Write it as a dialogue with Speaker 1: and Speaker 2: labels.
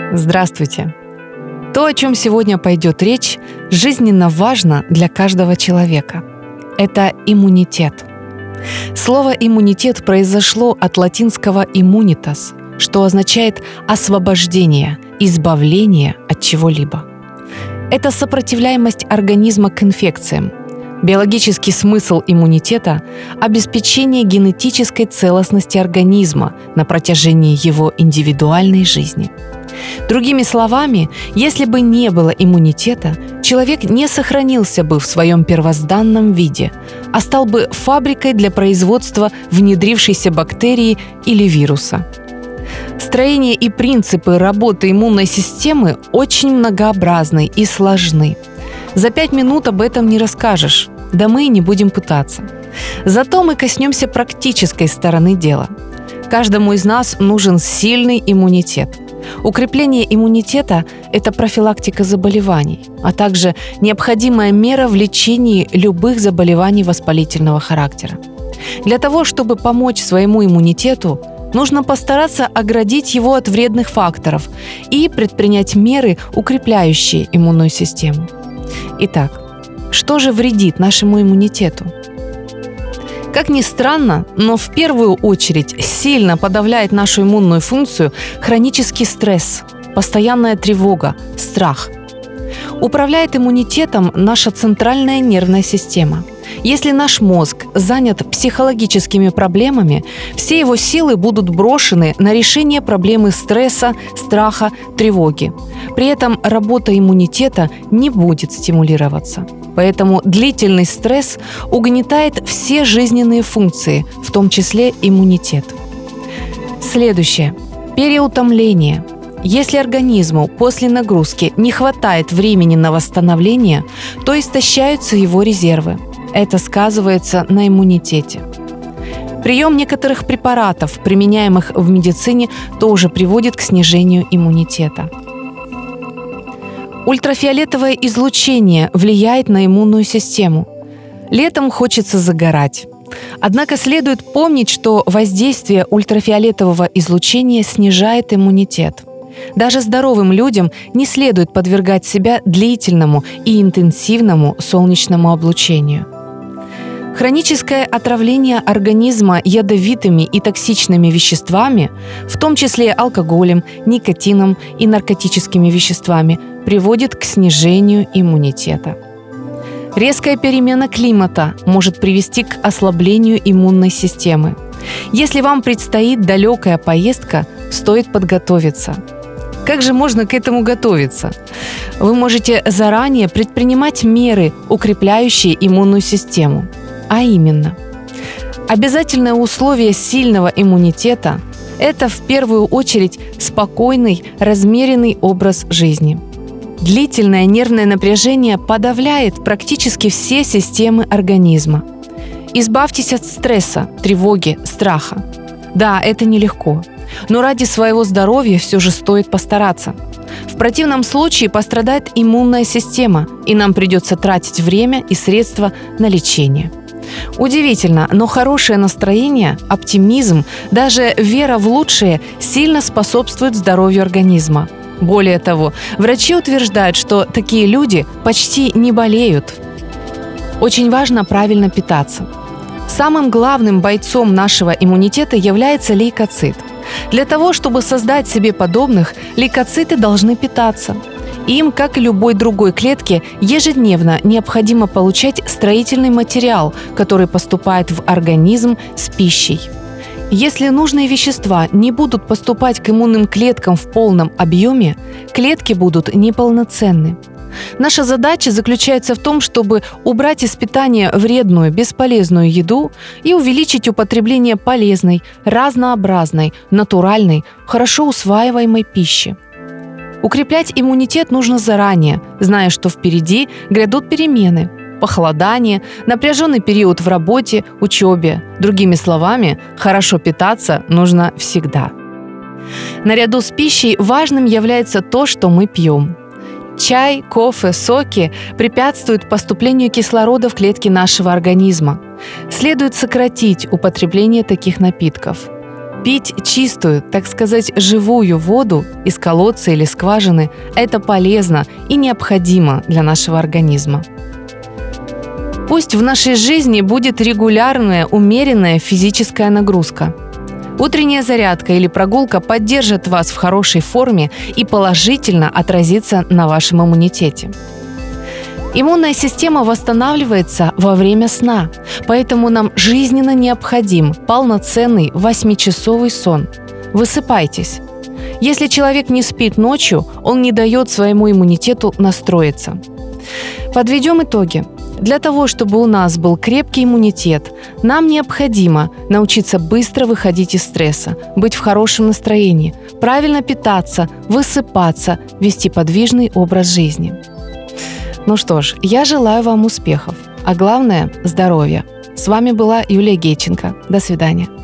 Speaker 1: Здравствуйте! То, о чем сегодня пойдет речь, жизненно важно для каждого человека. Это иммунитет. Слово «иммунитет» произошло от латинского «immunitas», что означает «освобождение», «избавление от чего-либо». Это сопротивляемость организма к инфекциям. Биологический смысл иммунитета – обеспечение генетической целостности организма на протяжении его индивидуальной жизни. Другими словами, если бы не было иммунитета, человек не сохранился бы в своем первозданном виде, а стал бы фабрикой для производства внедрившейся бактерии или вируса. Строение и принципы работы иммунной системы очень многообразны и сложны. За 5 минут об этом не расскажешь, да мы и не будем пытаться. Зато мы коснемся практической стороны дела. Каждому из нас нужен сильный иммунитет. Укрепление иммунитета – это профилактика заболеваний, а также необходимая мера в лечении любых заболеваний воспалительного характера. Для того, чтобы помочь своему иммунитету, нужно постараться оградить его от вредных факторов и предпринять меры, укрепляющие иммунную систему. Итак, что же вредит нашему иммунитету? Как ни странно, но в первую очередь сильно подавляет нашу иммунную функцию хронический стресс, постоянная тревога, страх. Управляет иммунитетом наша центральная нервная система. Если наш мозг занят психологическими проблемами, все его силы будут брошены на решение проблемы стресса, страха, тревоги. При этом работа иммунитета не будет стимулироваться. Поэтому длительный стресс угнетает все жизненные функции, в том числе иммунитет. Следующее. Переутомление. Если организму после нагрузки не хватает времени на восстановление, то истощаются его резервы. Это сказывается на иммунитете. Прием некоторых препаратов, применяемых в медицине, тоже приводит к снижению иммунитета. Ультрафиолетовое излучение влияет на иммунную систему. Летом хочется загорать. Однако следует помнить, что воздействие ультрафиолетового излучения снижает иммунитет. Даже здоровым людям не следует подвергать себя длительному и интенсивному солнечному облучению. Хроническое отравление организма ядовитыми и токсичными веществами, в том числе алкоголем, никотином и наркотическими веществами, приводит к снижению иммунитета. Резкая перемена климата может привести к ослаблению иммунной системы. Если вам предстоит далекая поездка, стоит подготовиться. Как же можно к этому готовиться? Вы можете заранее предпринимать меры, укрепляющие иммунную систему. А именно, обязательное условие сильного иммунитета – это в первую очередь спокойный, размеренный образ жизни. Длительное нервное напряжение подавляет практически все системы организма. Избавьтесь от стресса, тревоги, страха. Да, это нелегко, но ради своего здоровья все же стоит постараться. В противном случае пострадает иммунная система, и нам придется тратить время и средства на лечение. Удивительно, но хорошее настроение, оптимизм, даже вера в лучшее сильно способствуют здоровью организма. Более того, врачи утверждают, что такие люди почти не болеют. Очень важно правильно питаться. Самым главным бойцом нашего иммунитета является лейкоцит. Для того, чтобы создать себе подобных, лейкоциты должны питаться. Им, как и любой другой клетке, ежедневно необходимо получать строительный материал, который поступает в организм с пищей. Если нужные вещества не будут поступать к иммунным клеткам в полном объеме, клетки будут неполноценны. Наша задача заключается в том, чтобы убрать из питания вредную, бесполезную еду и увеличить употребление полезной, разнообразной, натуральной, хорошо усваиваемой пищи. Укреплять иммунитет нужно заранее, зная, что впереди грядут перемены, похолодание, напряженный период в работе, учебе. Другими словами, хорошо питаться нужно всегда. Наряду с пищей важным является то, что мы пьем. Чай, кофе, соки препятствуют поступлению кислорода в клетки нашего организма. Следует сократить употребление таких напитков. Пить чистую, так сказать, живую воду из колодца или скважины – это полезно и необходимо для нашего организма. Пусть в нашей жизни будет регулярная, умеренная физическая нагрузка. Утренняя зарядка или прогулка поддержат вас в хорошей форме и положительно отразится на вашем иммунитете. Иммунная система восстанавливается во время сна, поэтому нам жизненно необходим полноценный 8-часовый сон. Высыпайтесь. Если человек не спит ночью, он не дает своему иммунитету настроиться. Подведем итоги. Для того, чтобы у нас был крепкий иммунитет, нам необходимо научиться быстро выходить из стресса, быть в хорошем настроении, правильно питаться, высыпаться, вести подвижный образ жизни. Ну что ж, я желаю вам успехов, а главное – здоровья. С вами была Юлия Гейченко. До свидания.